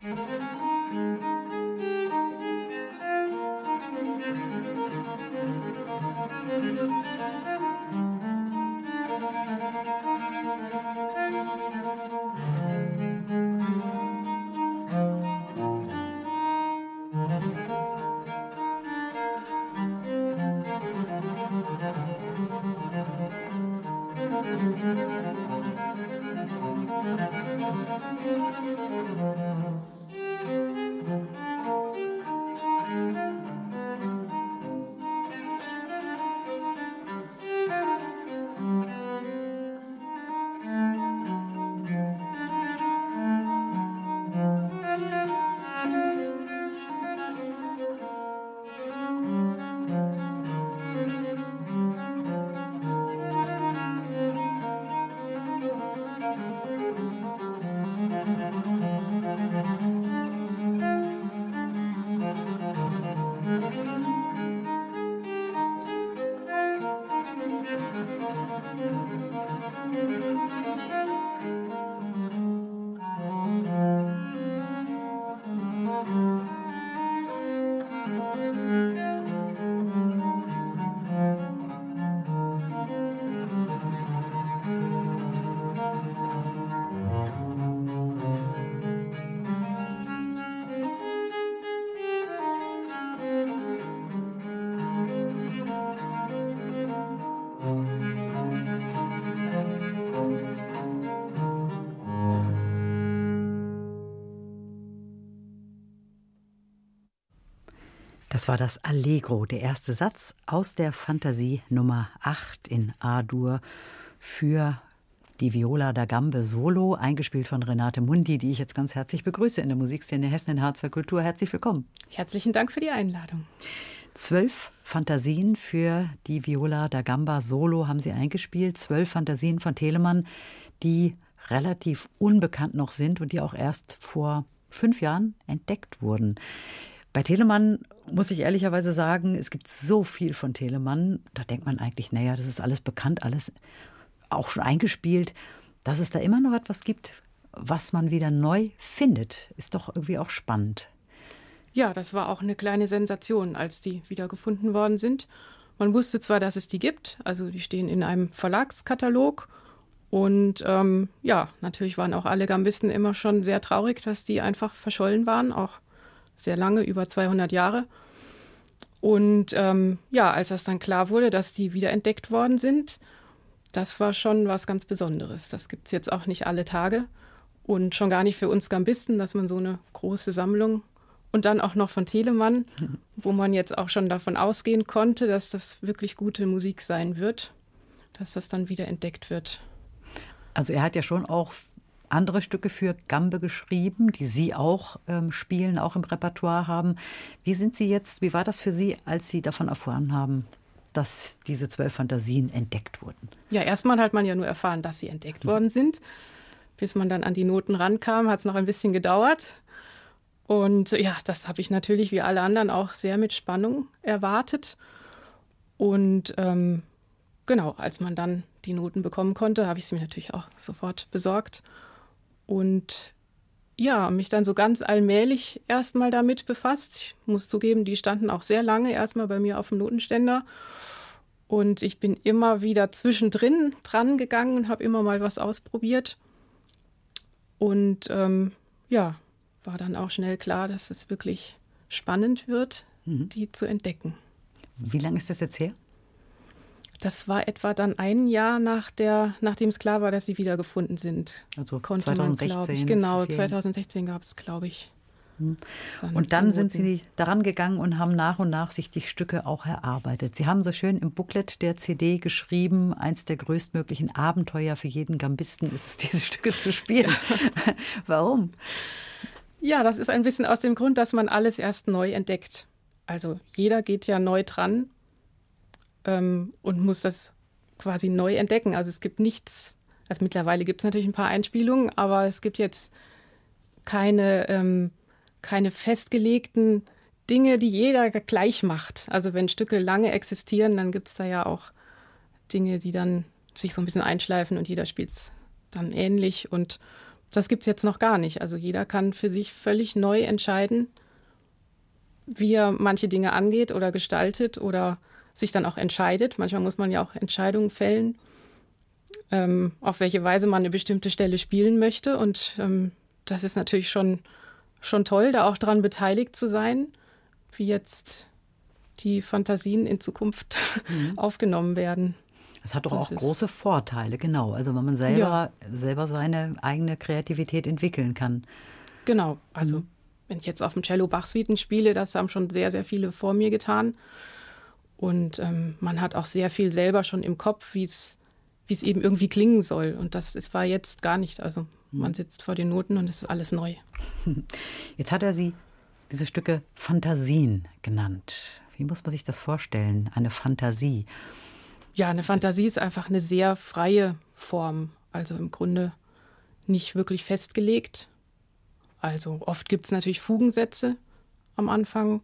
Das war das Allegro, der erste Satz aus der Fantasie Nummer 8 in A-Dur für die Viola da Gambe Solo, eingespielt von Renate Mundi, die ich jetzt ganz herzlich begrüße in der Musikszene Hessen in H2 Kultur. Herzlich willkommen. Herzlichen Dank für die Einladung. 12 Fantasien für die Viola da Gamba Solo haben Sie eingespielt. 12 Fantasien von Telemann, die relativ unbekannt noch sind und die auch erst vor 5 Jahren entdeckt wurden. Bei Telemann muss ich ehrlicherweise sagen, es gibt so viel von Telemann, da denkt man eigentlich, naja, das ist alles bekannt, alles auch schon eingespielt. Dass es da immer noch etwas gibt, was man wieder neu findet, ist doch irgendwie auch spannend. Ja, das war auch eine kleine Sensation, als die wiedergefunden worden sind. Man wusste zwar, dass es die gibt, also die stehen in einem Verlagskatalog. Und ja, natürlich waren auch alle Gambisten immer schon sehr traurig, dass die einfach verschollen waren, auch sehr lange, über 200 Jahre. Und ja, als das dann klar wurde, dass die wiederentdeckt worden sind, das war schon was ganz Besonderes. Das gibt es jetzt auch nicht alle Tage und schon gar nicht für uns Gambisten, dass man so eine große Sammlung und dann auch noch von Telemann, wo man jetzt auch schon davon ausgehen konnte, dass das wirklich gute Musik sein wird, dass das dann wiederentdeckt wird. Also er hat ja schon auch andere Stücke für Gambe geschrieben, die Sie auch spielen, auch im Repertoire haben. Wie war das für Sie, als Sie davon erfahren haben, dass diese 12 Fantasien entdeckt wurden? Ja, erstmal hat man ja nur erfahren, dass sie entdeckt worden sind. Bis man dann an die Noten rankam, hat es noch ein bisschen gedauert. Und ja, das habe ich natürlich wie alle anderen auch sehr mit Spannung erwartet. Und genau, als man dann die Noten bekommen konnte, habe ich sie mir natürlich auch sofort besorgt. Und ja, mich dann so ganz allmählich erstmal damit befasst. Ich muss zugeben, die standen auch sehr lange erstmal bei mir auf dem Notenständer. Und ich bin immer wieder zwischendrin dran gegangen und habe immer mal was ausprobiert. Und ja, war dann auch schnell klar, dass es wirklich spannend wird, die zu entdecken. Wie lange ist das jetzt her? Das war etwa dann ein Jahr nachdem es klar war, dass sie wiedergefunden sind. Also konnte 2016. Man, genau, 2016 gab es, glaube ich. Und dann sind Sie daran gegangen und haben nach und nach sich die Stücke auch erarbeitet. Sie haben so schön im Booklet der CD geschrieben, eins der größtmöglichen Abenteuer für jeden Gambisten ist es, diese Stücke zu spielen. Ja. Warum? Ja, das ist ein bisschen aus dem Grund, dass man alles erst neu entdeckt. Also jeder geht ja neu dran und muss das quasi neu entdecken. Also es gibt nichts, also mittlerweile gibt es natürlich ein paar Einspielungen, aber es gibt jetzt keine festgelegten Dinge, die jeder gleich macht. Also wenn Stücke lange existieren, dann gibt es da ja auch Dinge, die dann sich so ein bisschen einschleifen und jeder spielt es dann ähnlich. Und Das gibt es jetzt noch gar nicht. Also jeder kann für sich völlig neu entscheiden, wie er manche Dinge angeht oder gestaltet oder sich dann auch entscheidet. Manchmal muss man ja auch Entscheidungen fällen, auf welche Weise man eine bestimmte Stelle spielen möchte. Und das ist natürlich schon toll, da auch dran beteiligt zu sein, wie jetzt die Fantasien in Zukunft aufgenommen werden. Das hat doch auch große Vorteile, genau. Also wenn man selber seine eigene Kreativität entwickeln kann. Genau, also wenn ich jetzt auf dem Cello Bach-Suiten spiele, das haben schon sehr, sehr viele vor mir getan. Und man hat auch sehr viel selber schon im Kopf, wie es eben irgendwie klingen soll. Und das war jetzt gar nicht. Also man sitzt vor den Noten und es ist alles neu. Jetzt hat er sie diese Stücke Fantasien genannt. Wie muss man sich das vorstellen, eine Fantasie? Ja, eine Fantasie ist einfach eine sehr freie Form. Also im Grunde nicht wirklich festgelegt. Also oft gibt es natürlich Fugensätze am Anfang.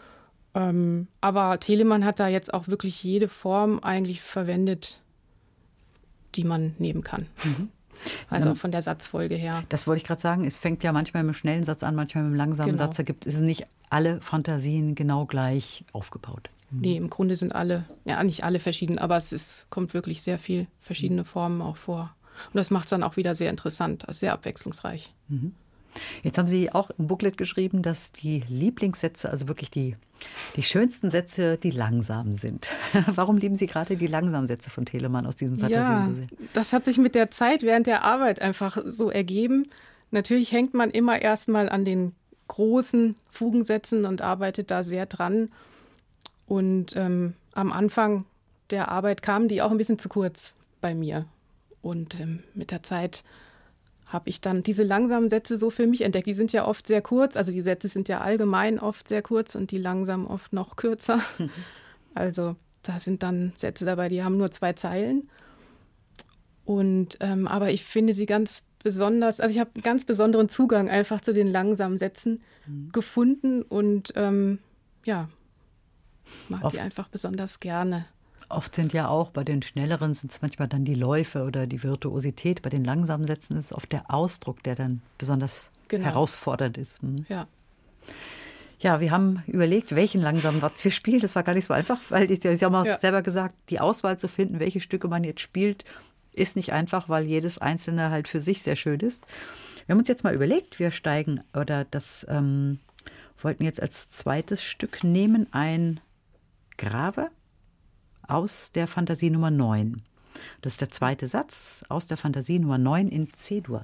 Aber Telemann hat da jetzt auch wirklich jede Form eigentlich verwendet, die man nehmen kann. Also von der Satzfolge her. Das wollte ich gerade sagen. Es fängt ja manchmal mit einem schnellen Satz an, manchmal mit einem langsamen Satz. Da gibt es nicht alle Fantasien genau gleich aufgebaut. Nee, im Grunde sind alle, ja nicht alle verschieden, aber kommt wirklich sehr viel verschiedene Formen auch vor. Und das macht es dann auch wieder sehr interessant, also sehr abwechslungsreich. Jetzt haben Sie auch im Booklet geschrieben, dass die Lieblingssätze, also wirklich die schönsten Sätze, die langsamen sind. Warum lieben Sie gerade die langsamen Sätze von Telemann aus diesen Fantasien so sehr? Das hat sich mit der Zeit während der Arbeit einfach so ergeben. Natürlich hängt man immer erstmal an den großen Fugensätzen und arbeitet da sehr dran. Und am Anfang der Arbeit kamen die auch ein bisschen zu kurz bei mir. Und mit der Zeit habe ich dann diese langsamen Sätze so für mich entdeckt. Die sind ja oft sehr kurz, also die Sätze sind ja allgemein oft sehr kurz und die langsamen oft noch kürzer. Also da sind dann Sätze dabei, die haben nur 2 Zeilen. Und aber ich finde sie ganz besonders, also ich habe einen ganz besonderen Zugang einfach zu den langsamen Sätzen gefunden und mag die einfach besonders gerne. Oft sind ja auch bei den schnelleren sind es manchmal dann die Läufe oder die Virtuosität. Bei den langsamen Sätzen ist es oft der Ausdruck, der dann besonders herausfordernd ist. Ja. Ja, wir haben überlegt, welchen langsamen Satz wir spielen. Das war gar nicht so einfach, weil Sie haben auch selber gesagt, die Auswahl zu finden, welche Stücke man jetzt spielt, ist nicht einfach, weil jedes einzelne halt für sich sehr schön ist. Wir haben uns jetzt mal überlegt, wir steigen oder wollten jetzt als zweites Stück nehmen ein Grave aus der Fantasie Nummer 9. Das ist der zweite Satz aus der Fantasie Nummer 9 in C-Dur.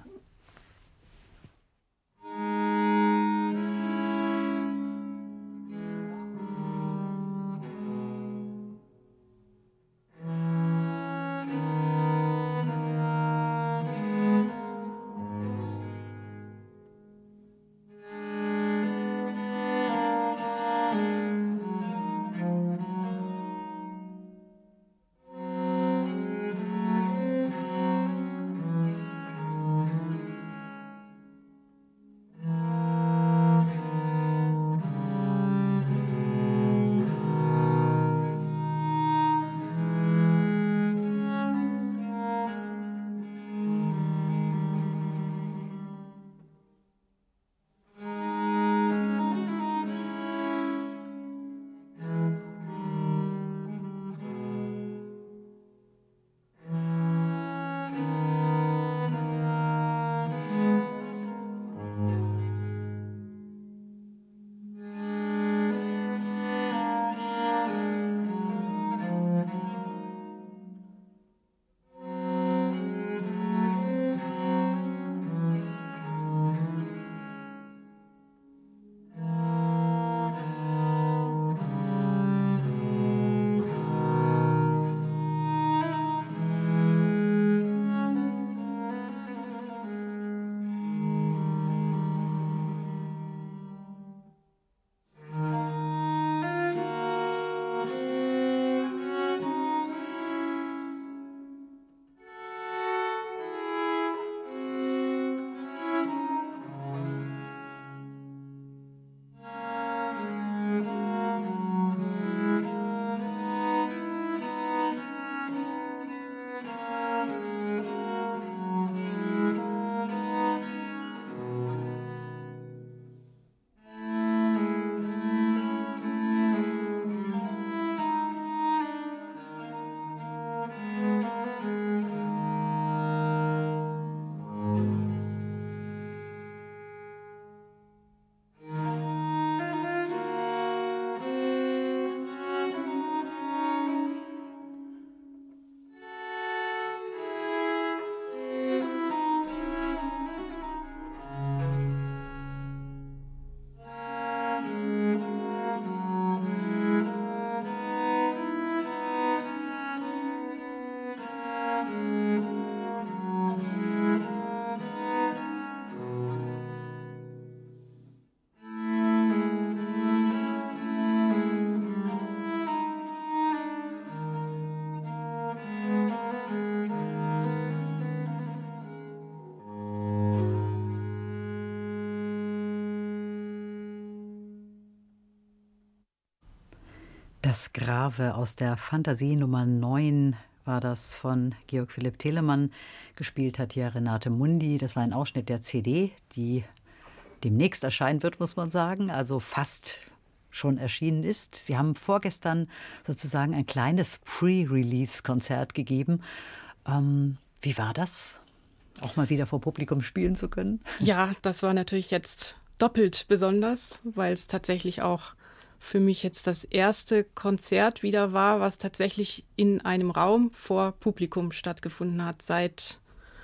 Das Grave aus der Fantasie Nummer 9 war das von Georg Philipp Telemann. Gespielt hat hier Renate Mundi. Das war ein Ausschnitt der CD, die demnächst erscheinen wird, muss man sagen. Also fast schon erschienen ist. Sie haben vorgestern sozusagen ein kleines Pre-Release-Konzert gegeben. Wie war das, auch mal wieder vor Publikum spielen zu können? Ja, das war natürlich jetzt doppelt besonders, weil es tatsächlich auch für mich jetzt das erste Konzert wieder war, was tatsächlich in einem Raum vor Publikum stattgefunden hat, seit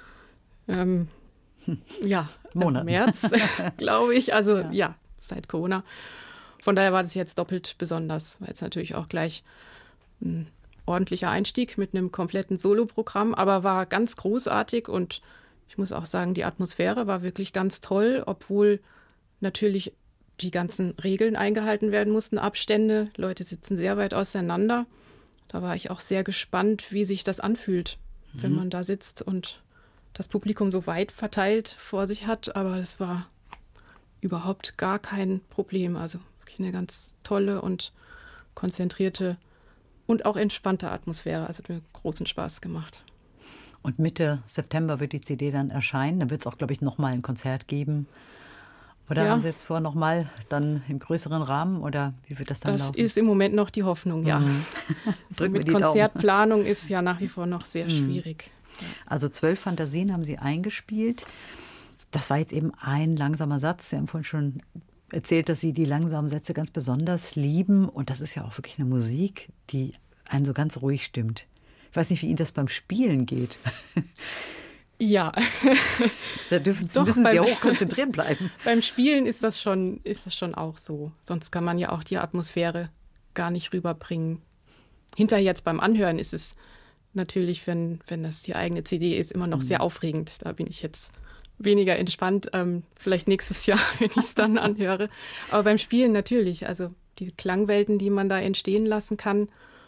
Monaten. März, glaube ich. Also ja, seit Corona. Von daher war das jetzt doppelt besonders. War jetzt natürlich auch gleich ein ordentlicher Einstieg mit einem kompletten Soloprogramm, aber war ganz großartig und ich muss auch sagen, die Atmosphäre war wirklich ganz toll, obwohl natürlich die ganzen Regeln eingehalten werden mussten, Abstände, Leute sitzen sehr weit auseinander. Da war ich auch sehr gespannt, wie sich das anfühlt, wenn man da sitzt und das Publikum so weit verteilt vor sich hat. Aber das war überhaupt gar kein Problem. Also wirklich eine ganz tolle und konzentrierte und auch entspannte Atmosphäre. Also hat mir großen Spaß gemacht. Und Mitte September wird die CD dann erscheinen. Dann wird es auch, glaube ich, nochmal ein Konzert geben. Oder haben Sie jetzt vor, nochmal dann im größeren Rahmen? Oder wie wird das dann laufen? Das ist im Moment noch die Hoffnung, ja. Drücken wir die Konzertplanung Daumen. ist ja nach wie vor noch sehr schwierig. Also 12 Fantasien haben Sie eingespielt. Das war jetzt eben ein langsamer Satz. Sie haben vorhin schon erzählt, dass Sie die langsamen Sätze ganz besonders lieben. Und das ist ja auch wirklich eine Musik, die einen so ganz ruhig stimmt. Ich weiß nicht, wie Ihnen das beim Spielen geht. Ja. Da müssen Sie ja hoch konzentriert bleiben. Beim Spielen ist das schon auch so. Sonst kann man ja auch die Atmosphäre gar nicht rüberbringen. Hinterher jetzt beim Anhören ist es natürlich, wenn das die eigene CD ist, immer noch sehr aufregend. Da bin ich jetzt weniger entspannt. Vielleicht nächstes Jahr, wenn ich es dann anhöre. Aber beim Spielen natürlich. Also die Klangwelten, die man da entstehen lassen kann,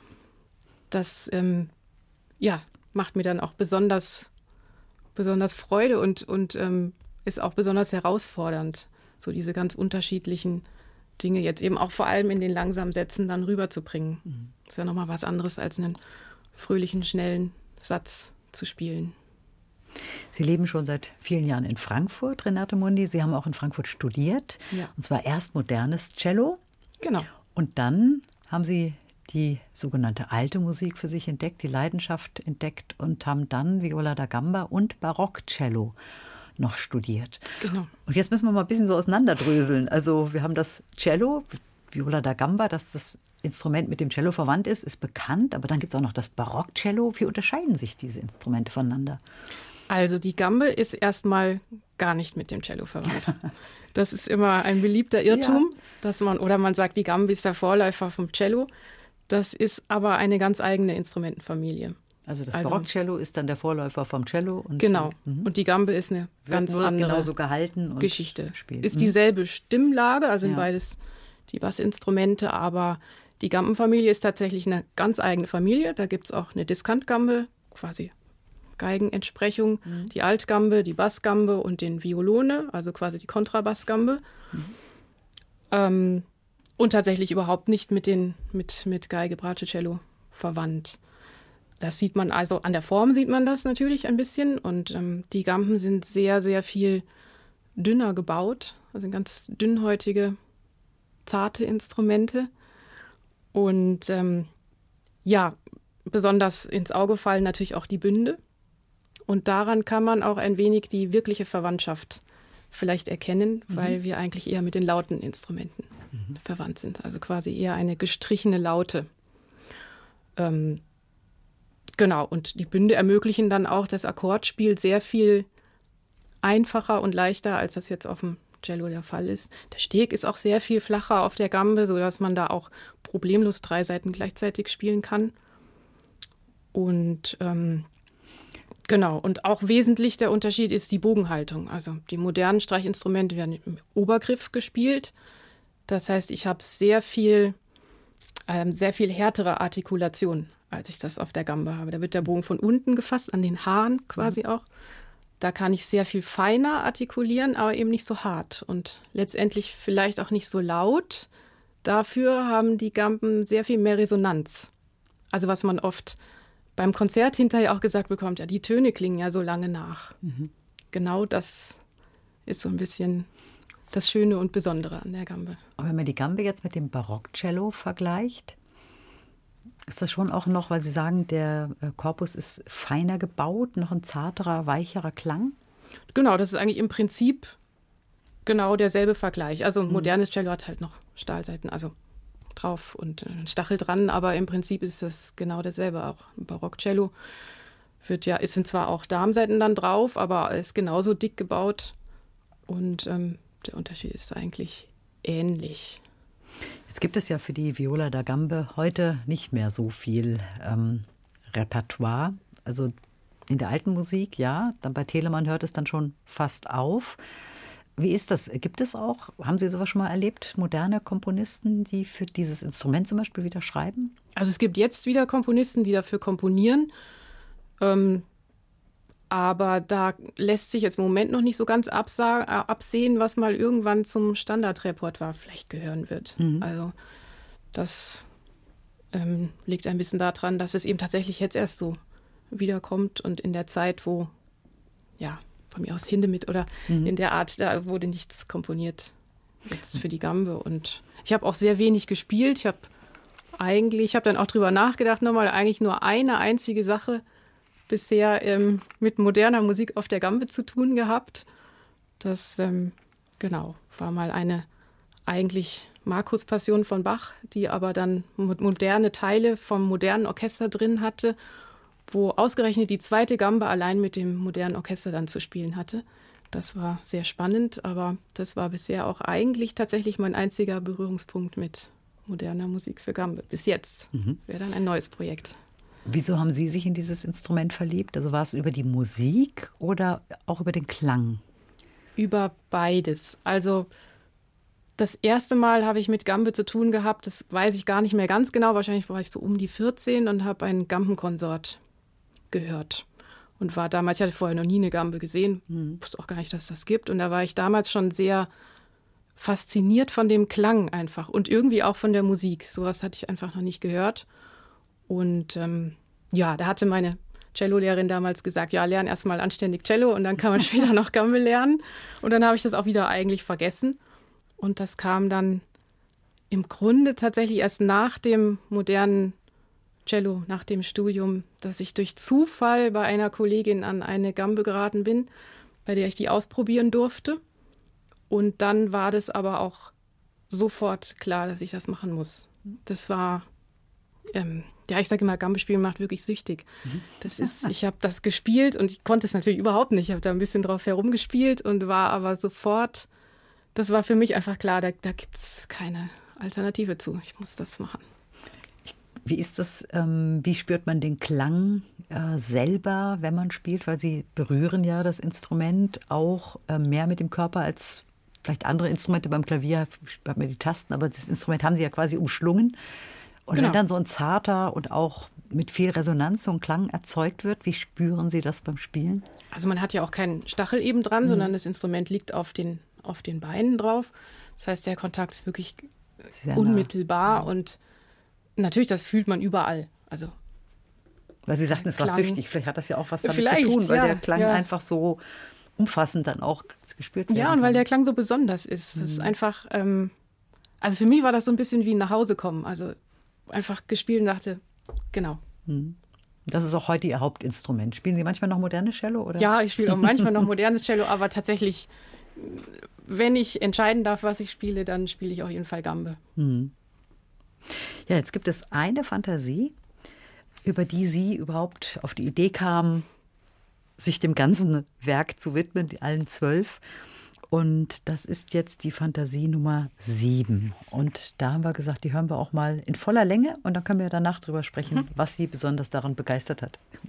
das macht mir dann auch besonders Freude und ist auch besonders herausfordernd, so diese ganz unterschiedlichen Dinge jetzt eben auch vor allem in den langsamen Sätzen dann rüberzubringen. Das ist ja nochmal was anderes, als einen fröhlichen, schnellen Satz zu spielen. Sie leben schon seit vielen Jahren in Frankfurt, Renate Mundi. Sie haben auch in Frankfurt studiert, und zwar erst modernes Cello. Genau. Und dann haben Sie die sogenannte alte Musik für sich entdeckt, die Leidenschaft entdeckt und haben dann Viola da Gamba und Barockcello noch studiert. Genau. Und jetzt müssen wir mal ein bisschen so auseinanderdröseln. Also wir haben das Cello, Viola da Gamba, dass das Instrument mit dem Cello verwandt ist bekannt. Aber dann gibt es auch noch das Barockcello. Wie unterscheiden sich diese Instrumente voneinander? Also die Gambe ist erstmal gar nicht mit dem Cello verwandt. Das ist immer ein beliebter Irrtum, dass man sagt, die Gambe ist der Vorläufer vom Cello. Das ist aber eine ganz eigene Instrumentenfamilie. Also das Barockcello ist dann der Vorläufer vom Cello? Genau. Und die Gambe ist eine ganz andere genauso gehalten und Geschichte. Gespielt. Ist dieselbe Stimmlage, also sind beides die Bassinstrumente, aber die Gambenfamilie ist tatsächlich eine ganz eigene Familie. Da gibt es auch eine Diskantgambe, quasi Geigenentsprechung, die Altgambe, die Bassgambe und den Violone, also quasi die Kontrabassgambe. Und tatsächlich überhaupt nicht mit Geige, Bratsche, Cello verwandt. Das sieht man, also an der Form sieht man das natürlich ein bisschen. Und die Gamben sind sehr, sehr viel dünner gebaut. Also ganz dünnhäutige, zarte Instrumente. Und besonders ins Auge fallen natürlich auch die Bünde. Und daran kann man auch ein wenig die wirkliche Verwandtschaft vielleicht erkennen, weil wir eigentlich eher mit den lauten Instrumenten verwandt sind. Also quasi eher eine gestrichene Laute. Genau, und die Bünde ermöglichen dann auch das Akkordspiel sehr viel einfacher und leichter, als das jetzt auf dem Cello der Fall ist. Der Steg ist auch sehr viel flacher auf der Gambe, sodass man da auch problemlos 3 Saiten gleichzeitig spielen kann. Und genau, und auch wesentlich der Unterschied ist die Bogenhaltung. Also die modernen Streichinstrumente werden im Obergriff gespielt. Das heißt, ich habe sehr viel härtere Artikulation, als ich das auf der Gambe habe. Da wird der Bogen von unten gefasst, an den Haaren quasi auch. Da kann ich sehr viel feiner artikulieren, aber eben nicht so hart und letztendlich vielleicht auch nicht so laut, dafür haben die Gamben sehr viel mehr Resonanz. Also was man oft beim Konzert hinterher auch gesagt bekommt, ja, die Töne klingen ja so lange nach. Genau das ist so ein bisschen das Schöne und Besondere an der Gambe. Aber wenn man die Gambe jetzt mit dem Barockcello vergleicht, ist das schon auch noch, weil Sie sagen, der Korpus ist feiner gebaut, noch ein zarterer, weicherer Klang? Genau, das ist eigentlich im Prinzip genau derselbe Vergleich. Also ein modernes Cello hat halt noch Stahlsaiten, also drauf und einen Stachel dran, aber im Prinzip ist das genau dasselbe. Auch ein Barockcello es sind zwar auch Darmsaiten dann drauf, aber ist genauso dick gebaut und der Unterschied ist eigentlich ähnlich. Jetzt gibt es ja für die Viola da Gambe heute nicht mehr so viel Repertoire. Also in der alten Musik, ja, dann bei Telemann hört es dann schon fast auf. Wie ist das? Gibt es auch, haben Sie sowas schon mal erlebt, moderne Komponisten, die für dieses Instrument zum Beispiel wieder schreiben? Also es gibt jetzt wieder Komponisten, die dafür komponieren. Aber da lässt sich jetzt im Moment noch nicht so ganz absehen, was mal irgendwann zum Standardrepertoire vielleicht gehören wird. Also das liegt ein bisschen daran, dass es eben tatsächlich jetzt erst so wiederkommt und in der Zeit, wo, ja, von mir aus Hindemith oder in der Art, da wurde nichts komponiert jetzt für die Gambe. Und ich habe auch sehr wenig gespielt. Ich habe dann auch drüber nachgedacht, nochmal eigentlich nur eine einzige Sache bisher mit moderner Musik auf der Gambe zu tun gehabt. Das, war mal eine eigentlich Markus-Passion von Bach, die aber dann moderne Teile vom modernen Orchester drin hatte, wo ausgerechnet die zweite Gambe allein mit dem modernen Orchester dann zu spielen hatte. Das war sehr spannend, aber das war bisher auch eigentlich tatsächlich mein einziger Berührungspunkt mit moderner Musik für Gambe. Bis jetzt wäre dann ein neues Projekt. Wieso haben Sie sich in dieses Instrument verliebt? Also war es über die Musik oder auch über den Klang? Über beides. Also das erste Mal habe ich mit Gambe zu tun gehabt, das weiß ich gar nicht mehr ganz genau. Wahrscheinlich war ich so um die 14 und habe einen Gambenkonsort gehört. Und war damals, ich hatte vorher noch nie eine Gambe gesehen, wusste auch gar nicht, dass es das gibt. Und da war ich damals schon sehr fasziniert von dem Klang einfach und irgendwie auch von der Musik. Sowas hatte ich einfach noch nicht gehört. Und da hatte meine Cellolehrerin damals gesagt, ja, lern erstmal anständig Cello und dann kann man später noch Gambe lernen. Und dann habe ich das auch wieder eigentlich vergessen. Und das kam dann im Grunde tatsächlich erst nach dem modernen Cello, nach dem Studium, dass ich durch Zufall bei einer Kollegin an eine Gambe geraten bin, bei der ich die ausprobieren durfte. Und dann war das aber auch sofort klar, dass ich das machen muss. Das war, ich sage immer, Gambe spielen macht wirklich süchtig. Ich habe das gespielt und ich konnte es natürlich überhaupt nicht. Ich habe da ein bisschen drauf herumgespielt und war aber sofort, das war für mich einfach klar, da gibt es keine Alternative zu. Ich muss das machen. Wie ist das, wie spürt man den Klang selber, wenn man spielt? Weil Sie berühren ja das Instrument auch mehr mit dem Körper als vielleicht andere Instrumente. Beim Klavier spürt man die Tasten, aber das Instrument haben Sie ja quasi umschlungen. Und wenn dann so ein zarter und auch mit viel Resonanz so ein Klang erzeugt wird, wie spüren Sie das beim Spielen? Also man hat ja auch keinen Stachel eben dran, sondern das Instrument liegt auf den Beinen drauf. Das heißt, der Kontakt ist wirklich sehr unmittelbar und natürlich, das fühlt man überall. Also, weil Sie sagten, es war süchtig. Vielleicht hat das ja auch was damit zu tun, weil der Klang einfach so umfassend dann auch gespürt wird. Ja, und weil der Klang so besonders ist. Das ist einfach, also für mich war das so ein bisschen wie ein Nachhausekommen. Also einfach gespielt und dachte, genau. Das ist auch heute Ihr Hauptinstrument. Spielen Sie manchmal noch modernes Cello? Oder? Ja, ich spiele auch manchmal noch modernes Cello, aber tatsächlich, wenn ich entscheiden darf, was ich spiele, dann spiele ich auf jeden Fall Gambe. Ja, jetzt gibt es eine Fantasie, über die Sie überhaupt auf die Idee kamen, sich dem ganzen Werk zu widmen, allen 12. Und das ist jetzt die Fantasie Nummer 7. Und da haben wir gesagt, die hören wir auch mal in voller Länge und dann können wir danach drüber sprechen, was Sie besonders daran begeistert hat. Ja.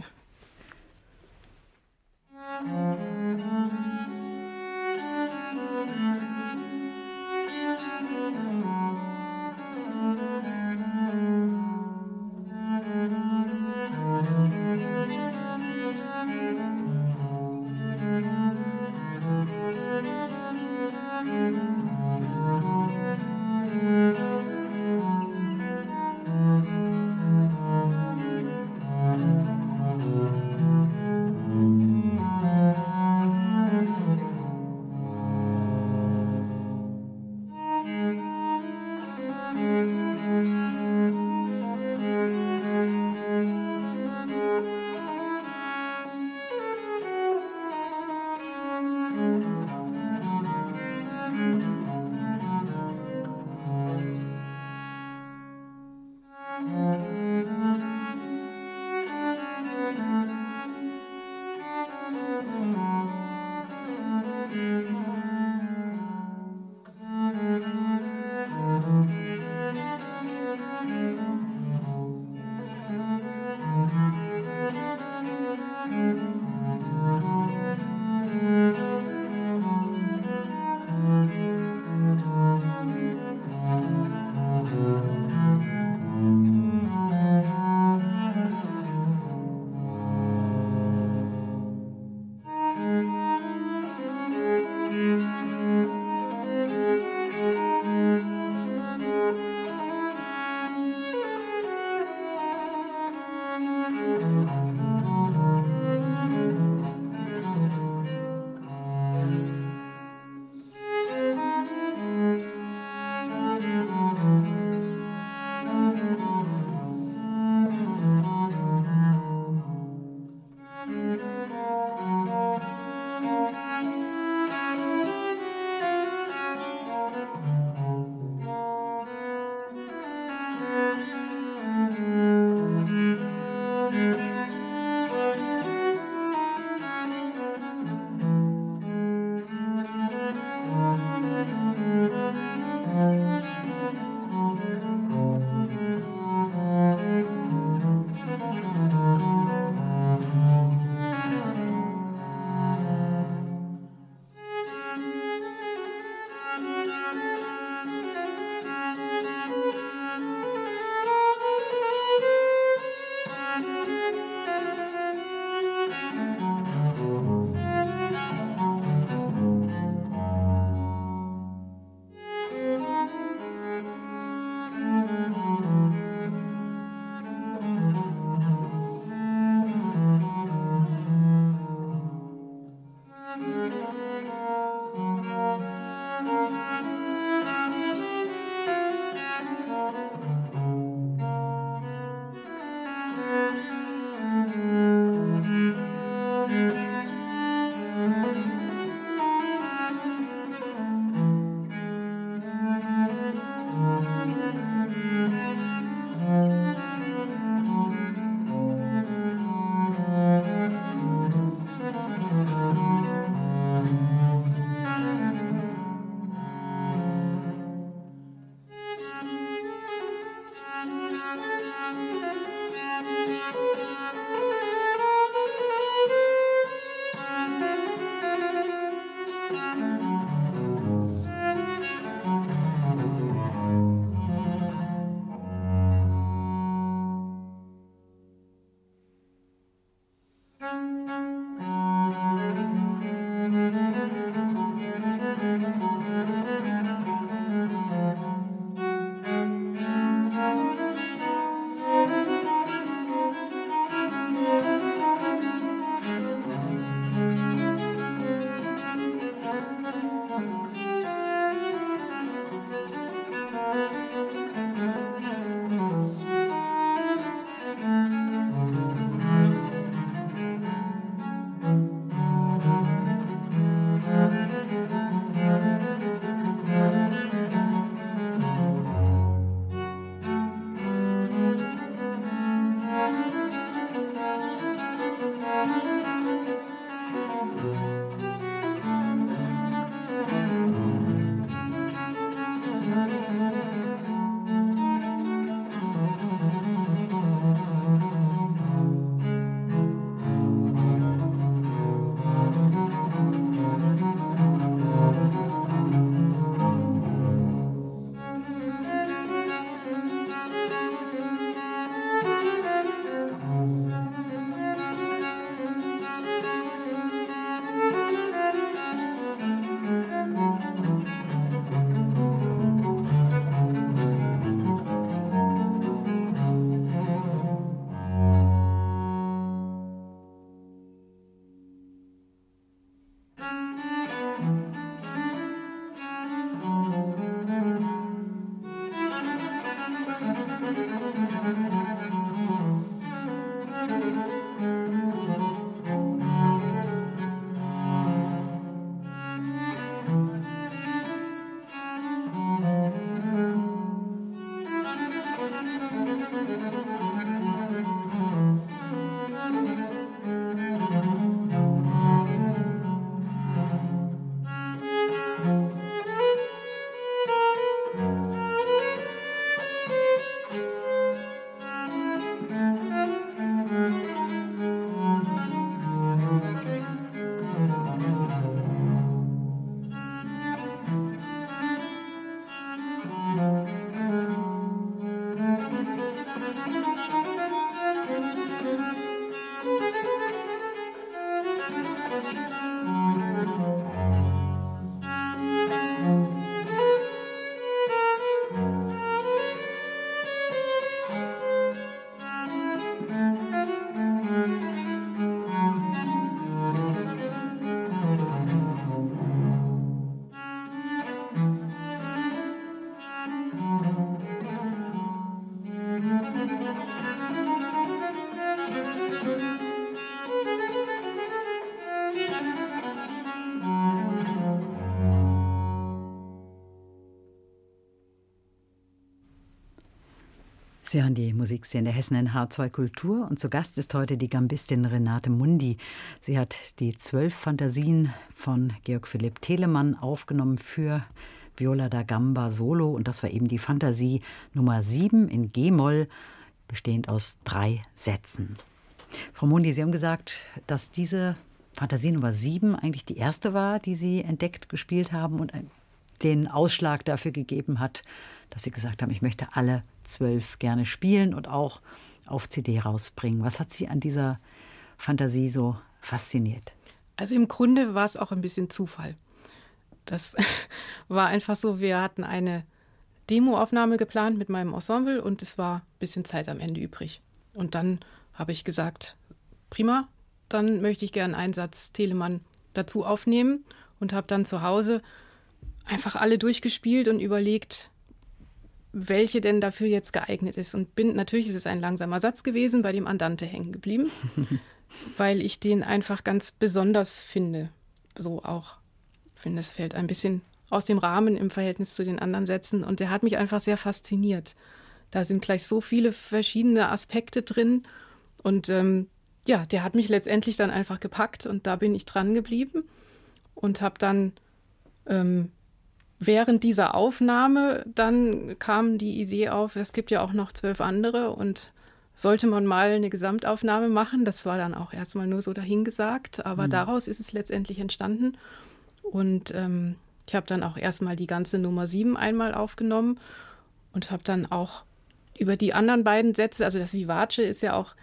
Sie hören die Musikszene Hessen in H2 Kultur und zu Gast ist heute die Gambistin Renate Mundi. Sie hat die 12 Fantasien von Georg Philipp Telemann aufgenommen für Viola da Gamba Solo und das war eben die Fantasie Nummer 7 in G-Moll, bestehend aus 3 Sätzen. Frau Mundi, Sie haben gesagt, dass diese Fantasie Nummer 7 eigentlich die erste war, die Sie entdeckt gespielt haben und den Ausschlag dafür gegeben hat, dass Sie gesagt haben, ich möchte alle 12 gerne spielen und auch auf CD rausbringen. Was hat Sie an dieser Fantasie so fasziniert? Also im Grunde war es auch ein bisschen Zufall. Das war einfach so, wir hatten eine Demoaufnahme geplant mit meinem Ensemble und es war ein bisschen Zeit am Ende übrig. Und dann habe ich gesagt, prima, dann möchte ich gerne einen Satz Telemann dazu aufnehmen und habe dann zu Hause einfach alle durchgespielt und überlegt, welche denn dafür jetzt geeignet ist. Und natürlich ist es ein langsamer Satz gewesen, bei dem Andante hängen geblieben, weil ich den einfach ganz besonders finde. So auch, ich finde, es fällt ein bisschen aus dem Rahmen im Verhältnis zu den anderen Sätzen. Und der hat mich einfach sehr fasziniert. Da sind gleich so viele verschiedene Aspekte drin. Und der hat mich letztendlich dann einfach gepackt. Und da bin ich dran geblieben und habe dann während dieser Aufnahme dann kam die Idee auf, es gibt ja auch noch 12 andere und sollte man mal eine Gesamtaufnahme machen. Das war dann auch erstmal nur so dahingesagt, aber daraus ist es letztendlich entstanden. Und ich habe dann auch erstmal die ganze Nummer 7 einmal aufgenommen und habe dann auch über die anderen beiden Sätze, also das Vivace ist ja auch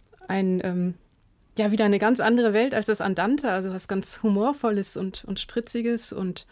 wieder eine ganz andere Welt als das Andante, also was ganz Humorvolles und Spritziges und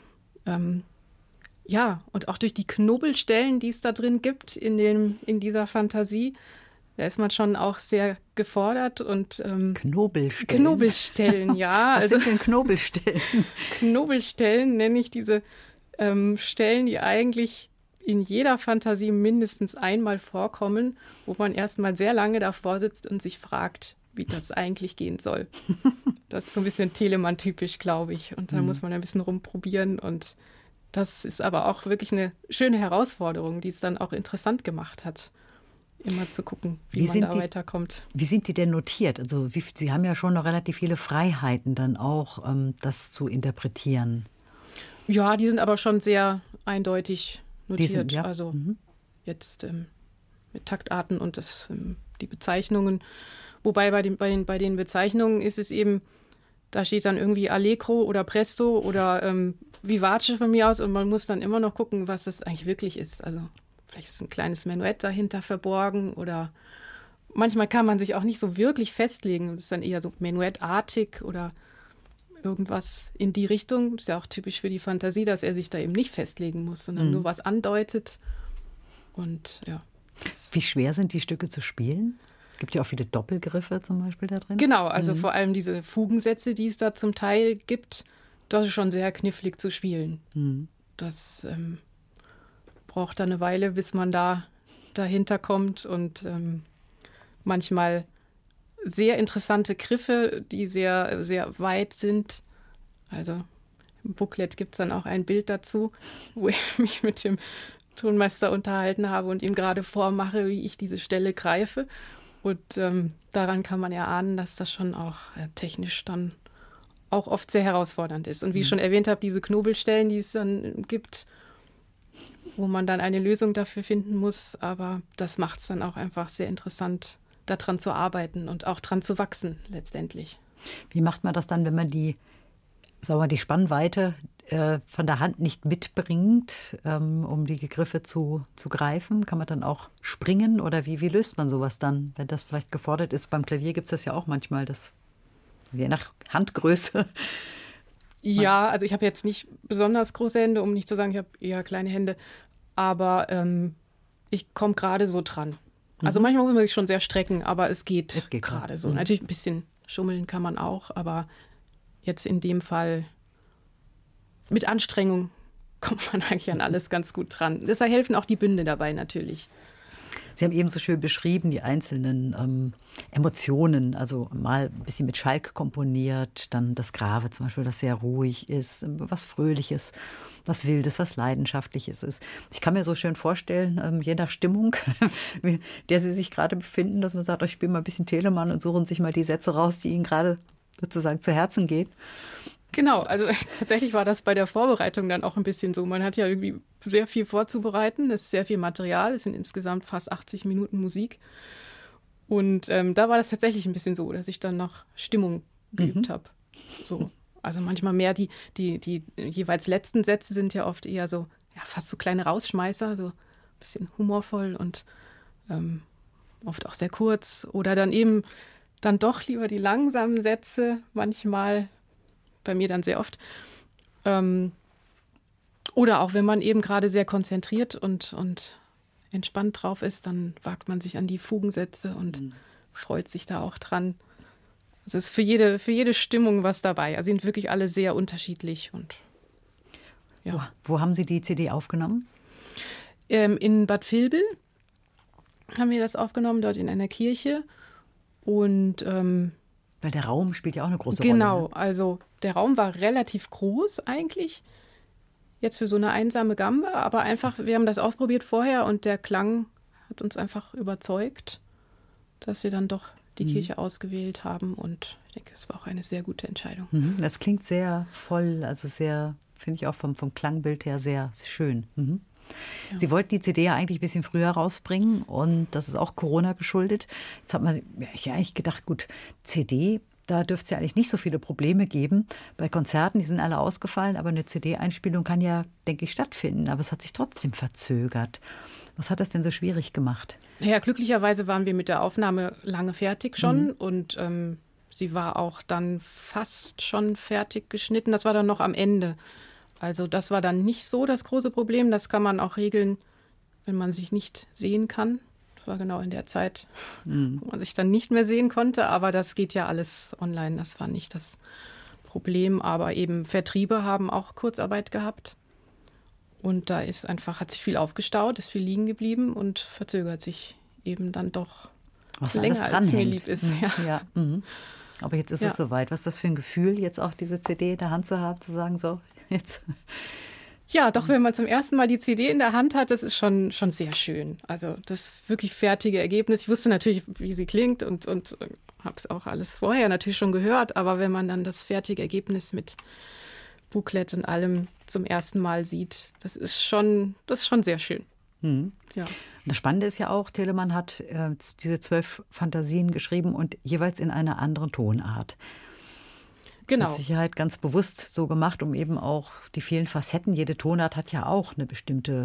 und auch durch die Knobelstellen, die es da drin gibt in dieser Fantasie, da ist man schon auch sehr gefordert und Knobelstellen. Knobelstellen, ja. Was sind denn Knobelstellen? Knobelstellen nenne ich diese Stellen, die eigentlich in jeder Fantasie mindestens einmal vorkommen, wo man erstmal sehr lange davor sitzt und sich fragt, wie das eigentlich gehen soll. Das ist so ein bisschen Telemann-typisch, glaube ich. Und da muss man ein bisschen rumprobieren. Und das ist aber auch wirklich eine schöne Herausforderung, die es dann auch interessant gemacht hat, immer zu gucken, wie man da weiterkommt. Wie sind die denn notiert? Also Sie haben ja schon noch relativ viele Freiheiten dann auch, das zu interpretieren. Ja, die sind aber schon sehr eindeutig notiert. Also jetzt mit Taktarten und die Bezeichnungen. Wobei bei den Bezeichnungen ist es eben, da steht dann irgendwie Allegro oder Presto oder Vivace von mir aus und man muss dann immer noch gucken, was das eigentlich wirklich ist. Also vielleicht ist ein kleines Menuett dahinter verborgen oder manchmal kann man sich auch nicht so wirklich festlegen. Das ist dann eher so menuettartig oder irgendwas in die Richtung. Das ist ja auch typisch für die Fantasie, dass er sich da eben nicht festlegen muss, sondern nur was andeutet. Und ja. Wie schwer sind die Stücke zu spielen? Es gibt ja auch viele Doppelgriffe zum Beispiel da drin. Genau, also vor allem diese Fugensätze, die es da zum Teil gibt, das ist schon sehr knifflig zu spielen. Das braucht dann eine Weile, bis man da dahinter kommt und manchmal sehr interessante Griffe, die sehr, sehr weit sind. Also im Booklet gibt es dann auch ein Bild dazu, wo ich mich mit dem Tonmeister unterhalten habe und ihm gerade vormache, wie ich diese Stelle greife. Und daran kann man erahnen, dass das schon auch technisch dann auch oft sehr herausfordernd ist. Und wie ich schon erwähnt habe, diese Knobelstellen, die es dann gibt, wo man dann eine Lösung dafür finden muss. Aber das macht es dann auch einfach sehr interessant, daran zu arbeiten und auch dran zu wachsen letztendlich. Wie macht man das dann, wenn man die Spannweite von der Hand nicht mitbringt, um die Griffe zu greifen? Kann man dann auch springen oder wie löst man sowas dann, wenn das vielleicht gefordert ist? Beim Klavier gibt es das ja auch manchmal, je nach Handgröße. Ja, also ich habe jetzt nicht besonders große Hände, um nicht zu sagen, ich habe eher kleine Hände, aber ich komme gerade so dran. Also manchmal muss man sich schon sehr strecken, aber es geht gerade so. Natürlich ein bisschen schummeln kann man auch, aber jetzt in dem Fall mit Anstrengung kommt man eigentlich an alles ganz gut dran. Deshalb helfen auch die Bünde dabei natürlich. Sie haben eben so schön beschrieben, die einzelnen Emotionen, also mal ein bisschen mit Schalk komponiert, dann das Grave zum Beispiel, das sehr ruhig ist, was Fröhliches, was Wildes, was Leidenschaftliches ist. Ich kann mir so schön vorstellen, je nach Stimmung, in der Sie sich gerade befinden, dass man sagt, ich spiele mal ein bisschen Telemann und suchen sich mal die Sätze raus, die Ihnen gerade sozusagen zu Herzen gehen. Genau, also tatsächlich war das bei der Vorbereitung dann auch ein bisschen so. Man hat ja irgendwie sehr viel vorzubereiten, es ist sehr viel Material, es sind insgesamt fast 80 Minuten Musik. Und da war das tatsächlich ein bisschen so, dass ich dann nach Stimmung geübt habe. So. Also manchmal mehr die jeweils letzten Sätze sind ja oft eher so, ja, fast so kleine Rausschmeißer, so ein bisschen humorvoll und oft auch sehr kurz. Oder dann eben dann doch lieber die langsamen Sätze, manchmal, bei mir dann sehr oft. Oder auch wenn man eben gerade sehr konzentriert und entspannt drauf ist, dann wagt man sich an die Fugensätze und freut sich da auch dran. Es ist für jede Stimmung was dabei. Also sind wirklich alle sehr unterschiedlich. Und ja. Wo haben Sie die CD aufgenommen? In Bad Vilbel haben wir das aufgenommen, dort in einer Kirche. Und weil der Raum spielt ja auch eine große Rolle. Genau, also der Raum war relativ groß eigentlich. Jetzt für so eine einsame Gamba, aber einfach, wir haben das ausprobiert vorher und der Klang hat uns einfach überzeugt, dass wir dann doch die Kirche ausgewählt haben und ich denke, es war auch eine sehr gute Entscheidung. Das klingt sehr voll, also sehr, finde ich auch vom Klangbild her sehr schön. Ja. Sie wollten die CD ja eigentlich ein bisschen früher rausbringen und das ist auch Corona geschuldet. Jetzt hat man ja eigentlich gedacht, gut, CD, da dürfte es ja eigentlich nicht so viele Probleme geben. Bei Konzerten, die sind alle ausgefallen, aber eine CD-Einspielung kann ja, denke ich, stattfinden. Aber es hat sich trotzdem verzögert. Was hat das denn so schwierig gemacht? Ja, glücklicherweise waren wir mit der Aufnahme lange fertig schon und sie war auch dann fast schon fertig geschnitten. Das war dann noch am Ende. Also das war dann nicht so das große Problem. Das kann man auch regeln, wenn man sich nicht sehen kann. Das war genau in der Zeit, wo man sich dann nicht mehr sehen konnte. Aber das geht ja alles online. Das war nicht das Problem. Aber eben Vertriebe haben auch Kurzarbeit gehabt. Und da hat sich viel aufgestaut, ist viel liegen geblieben und verzögert sich eben dann doch länger, als mir lieb ist. Ja. Aber jetzt ist es soweit. Was ist das für ein Gefühl, jetzt auch diese CD in der Hand zu haben, zu sagen, so, jetzt. Ja, doch, wenn man zum ersten Mal die CD in der Hand hat, das ist schon sehr schön. Also das wirklich fertige Ergebnis. Ich wusste natürlich, wie sie klingt und habe es auch alles vorher natürlich schon gehört. Aber wenn man dann das fertige Ergebnis mit Booklet und allem zum ersten Mal sieht, das ist schon sehr schön. Ja. Und das Spannende ist ja auch, Telemann hat diese 12 Fantasien geschrieben und jeweils in einer anderen Tonart. Genau. Mit Sicherheit ganz bewusst so gemacht, um eben auch die vielen Facetten, jede Tonart hat ja auch eine bestimmte,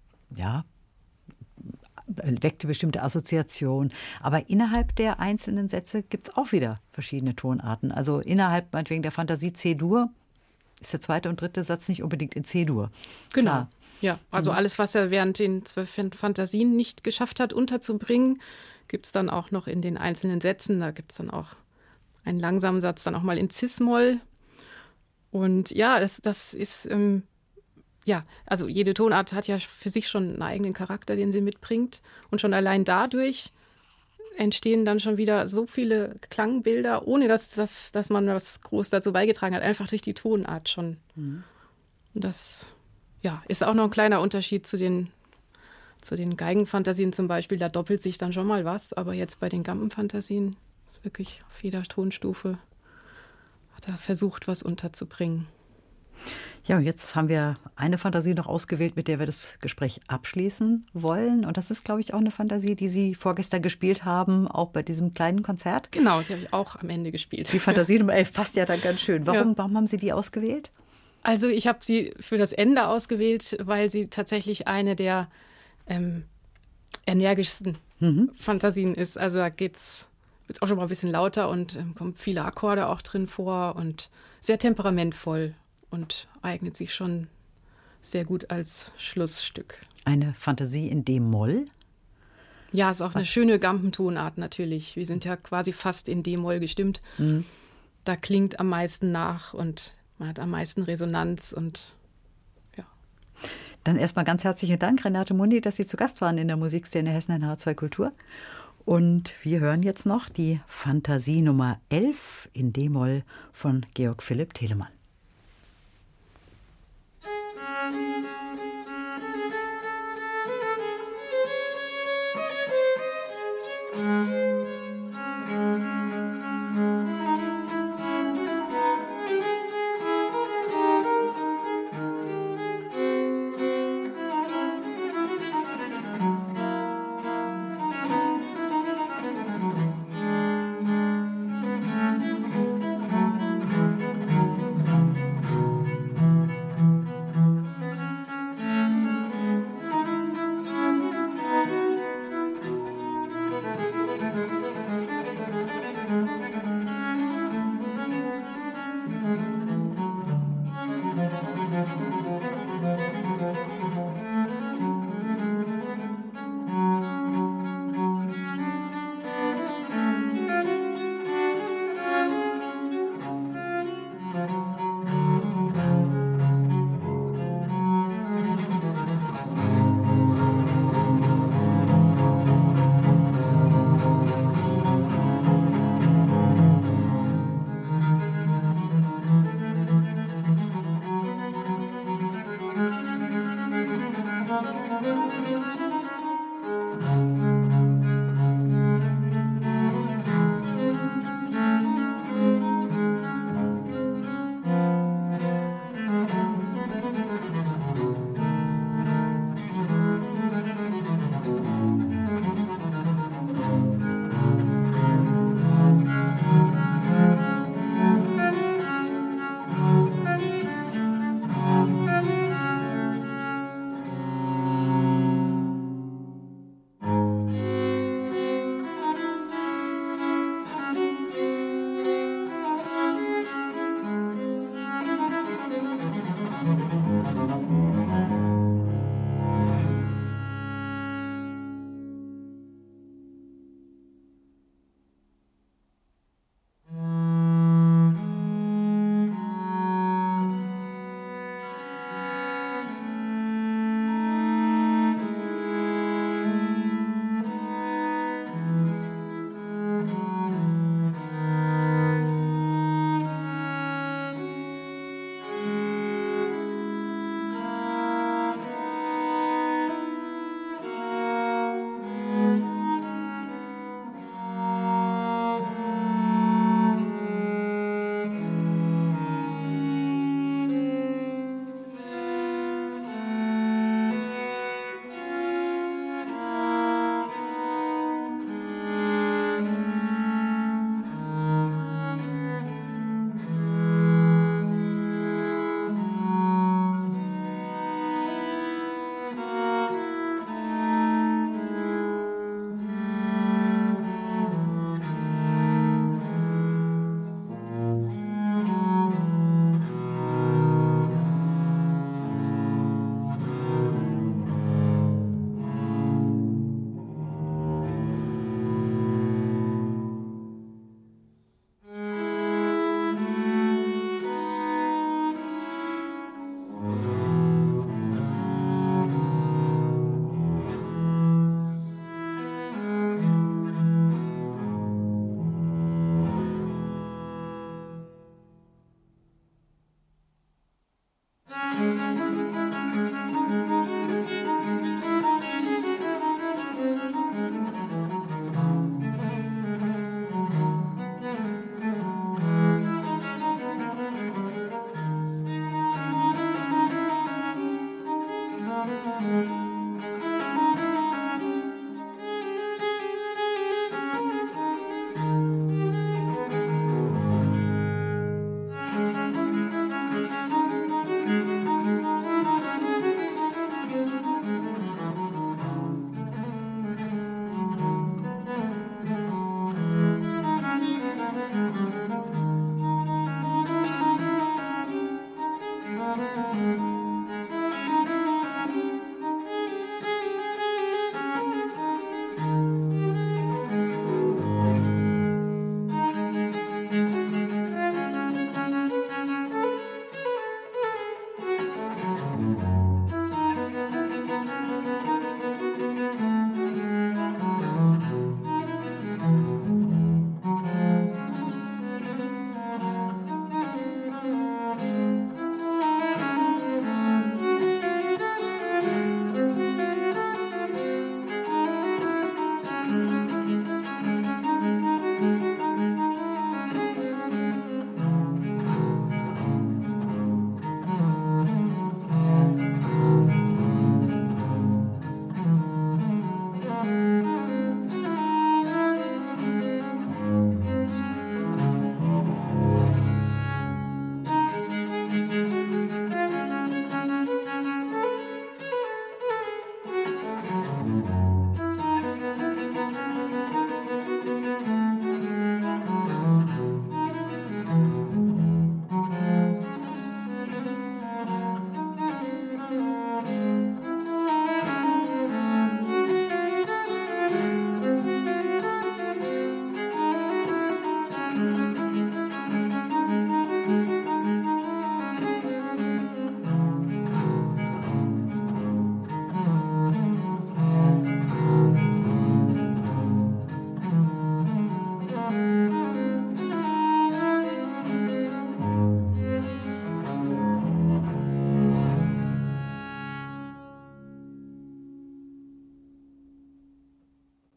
weckt eine bestimmte Assoziation. Aber innerhalb der einzelnen Sätze gibt es auch wieder verschiedene Tonarten. Also innerhalb meinetwegen der Fantasie C-Dur ist der zweite und dritte Satz nicht unbedingt in C-Dur. Genau. Klar. Ja, also alles, was er während den 12 Fantasien nicht geschafft hat, unterzubringen, gibt es dann auch noch in den einzelnen Sätzen. Da gibt es dann auch einen langsamen Satz, dann auch mal in Cis-Moll. Und ja, das ist, also jede Tonart hat ja für sich schon einen eigenen Charakter, den sie mitbringt. Und schon allein dadurch entstehen dann schon wieder so viele Klangbilder, ohne dass man was groß dazu beigetragen hat, einfach durch die Tonart schon. Und das ist auch noch ein kleiner Unterschied zu den Geigenfantasien zum Beispiel. Da doppelt sich dann schon mal was, aber jetzt bei den Gambenfantasien wirklich auf jeder Tonstufe hat er versucht, was unterzubringen. Ja, und jetzt haben wir eine Fantasie noch ausgewählt, mit der wir das Gespräch abschließen wollen. Und das ist, glaube ich, auch eine Fantasie, die Sie vorgestern gespielt haben, auch bei diesem kleinen Konzert. Genau, die habe ich auch am Ende gespielt. Die Fantasie Nummer 11 passt ja dann ganz schön. Warum haben Sie die ausgewählt? Also ich habe sie für das Ende ausgewählt, weil sie tatsächlich eine der energischsten Fantasien ist. Also da wird es auch schon mal ein bisschen lauter und kommen viele Akkorde auch drin vor und sehr temperamentvoll und eignet sich schon sehr gut als Schlussstück. Eine Fantasie in D-Moll? Ja, ist auch eine schöne Gampentonart natürlich. Wir sind ja quasi fast in D-Moll gestimmt. Da klingt am meisten nach und man hat am meisten Resonanz und ja. Dann erstmal ganz herzlichen Dank, Renate Mundi, dass Sie zu Gast waren in der Musikszene Hessen in H2 Kultur. Und wir hören jetzt noch die Fantasie Nummer 11 in D-Moll von Georg Philipp Telemann.